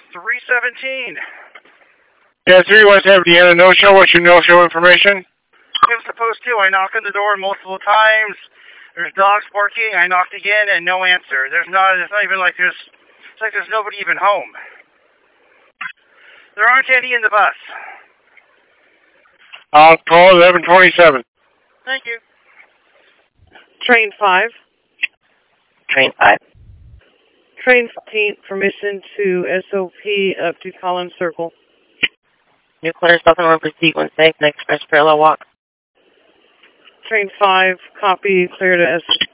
317. Yeah, 317, Deanna, no-show. What's your no-show information? It was supposed to. I knocked on the door multiple times. There's dogs barking. I knocked again and no answer. It's not even like it's like there's nobody even home. There aren't any in the bus. I'll call 1127. Thank you. Train 5. Train 5. Train 15, permission to SOP up to Collins Circle. New clear, Southern Road, proceed when safe, next express parallel walk. Train 5, copy, clear to SOP.